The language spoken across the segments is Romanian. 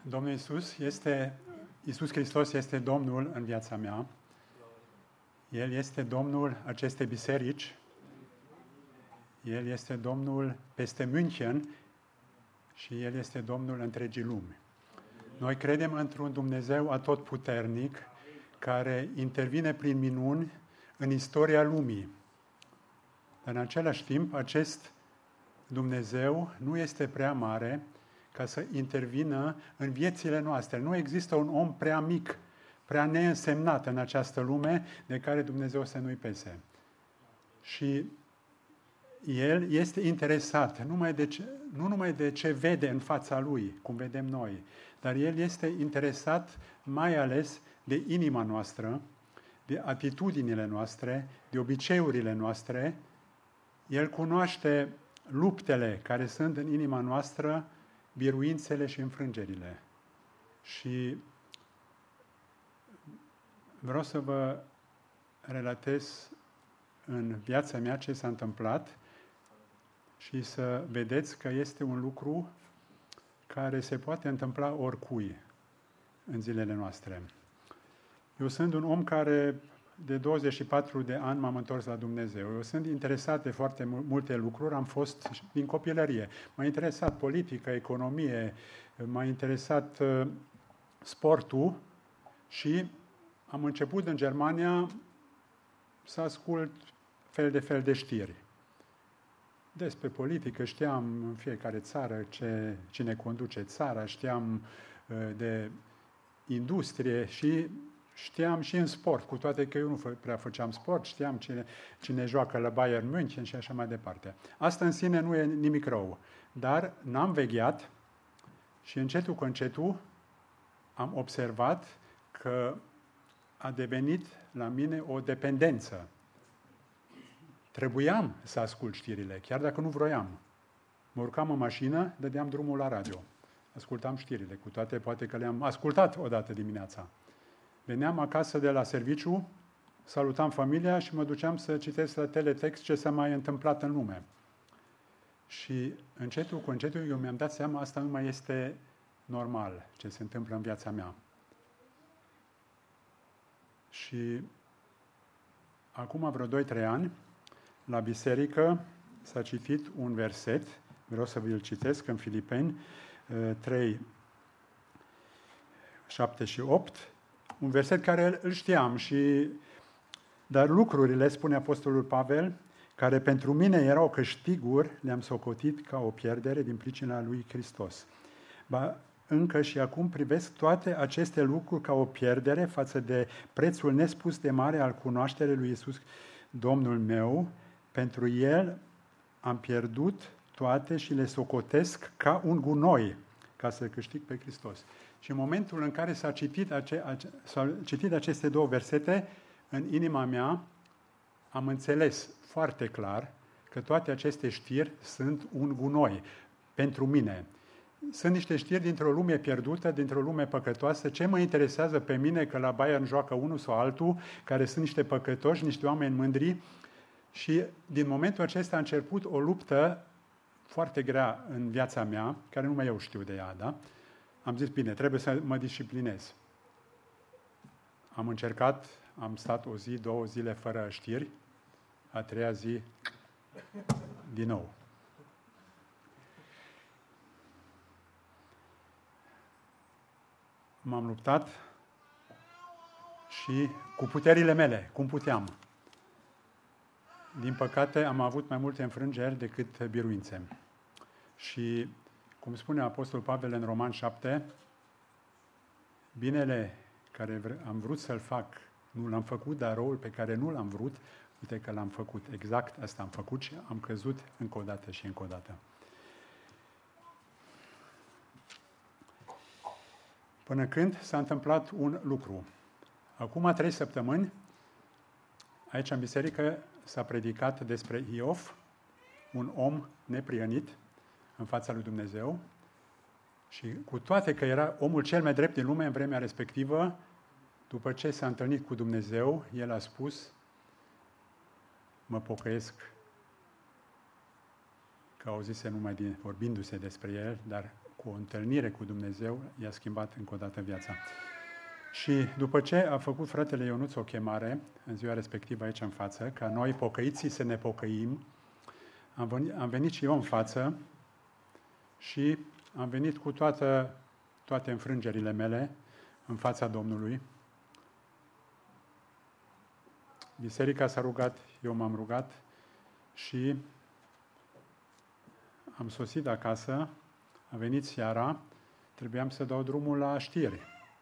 Domnul Iisus Hristos este Domnul în viața mea. El este Domnul acestei biserici. El este Domnul peste München și El este Domnul întregii lumi. Noi credem într-un Dumnezeu atotputernic care intervine prin minuni în istoria lumii. Dar în același timp, acest Dumnezeu nu este prea mare ca să intervină în viețile noastre. Nu există un om prea mic, prea neînsemnat în această lume de care Dumnezeu să nu-i pese. Și El este interesat nu numai de ce vede în fața Lui, cum vedem noi, dar El este interesat mai ales de inima noastră, de atitudinile noastre, de obiceiurile noastre. El cunoaște luptele care sunt în inima noastră, biruințele și înfrângerile. Și vreau să vă relatez în viața mea ce s-a întâmplat și să vedeți că este un lucru care se poate întâmpla oricui în zilele noastre. Eu sunt un om care de 24 de ani m-am întors la Dumnezeu. Eu sunt interesat de foarte multe lucruri, am fost din copilărie. M-a interesat politică, economie, m-a interesat sportul și am început în Germania să ascult fel de știri. Despre politică știam în fiecare țară cine conduce țara, știam de industrie și știam și în sport, cu toate că eu nu prea făceam sport, știam cine joacă la Bayern München și așa mai departe. Asta în sine nu e nimic rău, dar n-am vegheat și încetul cu încetul am observat că a devenit la mine o dependență. Trebuiam să ascult știrile, chiar dacă nu vroiam. Mă urcam în mașină, dădeam drumul la radio. Ascultam știrile, cu toate poate că le-am ascultat odată dimineața. Veneam acasă de la serviciu, salutam familia și mă duceam să citesc la teletext ce s-a mai întâmplat în lume. Și încetul cu încetul eu mi-am dat seama, asta nu mai este normal ce se întâmplă în viața mea. Și acum vreo 2-3 ani, la biserică s-a citit un verset, vreau să vi-l citesc în Filipeni 3, 7 și 8, un verset care îl știam, dar lucrurile, spune Apostolul Pavel, care pentru mine erau câștiguri, le-am socotit ca o pierdere din pricina lui Hristos. Ba, încă și acum privesc toate aceste lucruri ca o pierdere față de prețul nespus de mare al cunoașterii lui Iisus, Domnul meu. Pentru El am pierdut toate și le socotesc ca un gunoi, ca să câștig pe Hristos. Și în momentul în care s-au citit aceste două versete, în inima mea am înțeles foarte clar că toate aceste știri sunt un gunoi pentru mine. Sunt niște știri dintr-o lume pierdută, dintr-o lume păcătoasă. Ce mă interesează pe mine că la Bayern joacă unul sau altul, care sunt niște păcătoși, niște oameni mândri. Și din momentul acesta a început o luptă foarte grea în viața mea, care numai eu știu de ea, da? Am zis, bine, trebuie să mă disciplinez. Am încercat, am stat o zi, 2 zile fără știri, a 3-a zi, din nou. M-am luptat și cu puterile mele, cum puteam. Din păcate, am avut mai multe înfrângeri decât biruințe. Și, cum spune Apostolul Pavel în Roman 7, binele care am vrut să-l fac, nu l-am făcut, dar răul pe care nu l-am vrut, uite că l-am făcut. Exact asta am făcut și am căzut încă o dată și încă o dată. Până când s-a întâmplat un lucru. Acum 3 săptămâni, aici în biserică s-a predicat despre Iov, un om neprihănit în fața lui Dumnezeu și cu toate că era omul cel mai drept din lume în vremea respectivă, după ce s-a întâlnit cu Dumnezeu, el a spus, mă pocăiesc, că auzise numai vorbindu-se despre el, dar cu o întâlnire cu Dumnezeu, i-a schimbat încă o dată viața. Și după ce a făcut fratele Ionuț o chemare, în ziua respectivă aici în față, ca noi pocăiții să ne pocăim, am venit și eu în față și am venit cu toate înfrângerile mele în fața Domnului. Biserica s-a rugat, eu m-am rugat și am sosit acasă, a venit seara, trebuiam să dau drumul la știri.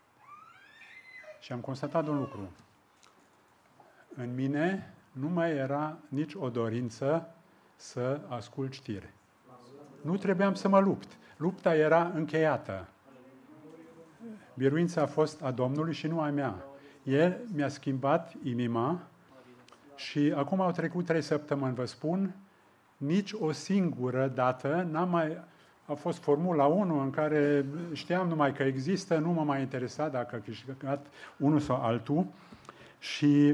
Și am constatat un lucru. În mine nu mai era nici o dorință să ascult știri. Nu trebuiam să mă lupt. Lupta era încheiată. Biruința a fost a Domnului și nu a mea. El mi-a schimbat inima și acum au trecut 3 săptămâni, vă spun, nici o singură dată a fost Formula 1 în care știam numai că există, nu m-a mai interesat dacă a câștigat unul sau altul. Și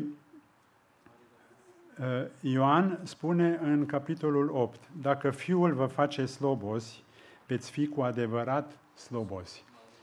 Ioan spune în capitolul 8, dacă Fiul vă face slobozi, veți fi cu adevărat slobozi.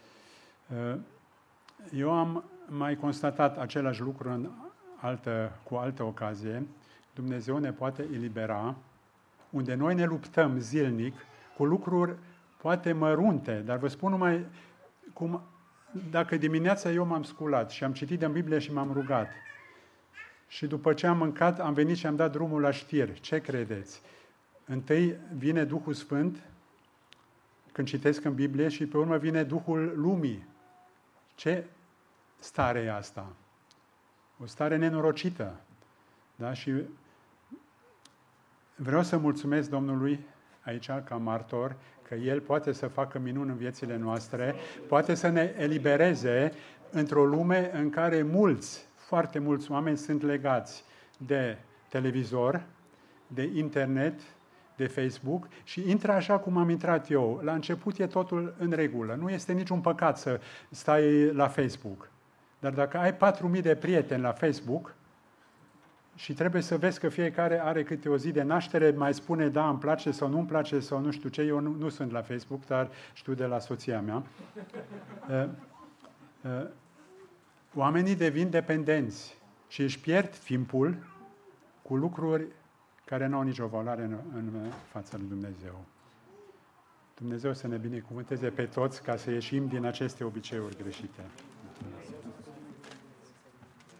Eu am mai constatat același lucru cu altă ocazie. Dumnezeu ne poate elibera, unde noi ne luptăm zilnic cu lucruri poate mărunte, dar vă spun numai cum, dacă dimineața eu m-am sculat și am citit în Biblie și m-am rugat și după ce am mâncat, am venit și am dat drumul la știri. Ce credeți? Întâi vine Duhul Sfânt când citesc în Biblie și pe urmă vine Duhul lumii. Ce stare e asta? O stare nenorocită. Da? Și vreau să mulțumesc Domnului aici ca martor, că El poate să facă minuni în viețile noastre, poate să ne elibereze într-o lume în care foarte mulți oameni sunt legați de televizor, de internet, de Facebook și intră așa cum am intrat eu. La început e totul în regulă. Nu este niciun păcat să stai la Facebook. Dar dacă ai 4.000 de prieteni la Facebook și trebuie să vezi că fiecare are câte o zi de naștere, mai spune da, îmi place sau nu îmi place sau nu știu ce, eu nu sunt la Facebook, dar știu de la soția mea. Oamenii devin dependenți și își pierd timpul cu lucruri care nu au nicio valoare în fața lui Dumnezeu. Dumnezeu să ne binecuvânteze pe toți ca să ieșim din aceste obiceiuri greșite. Mulțumesc.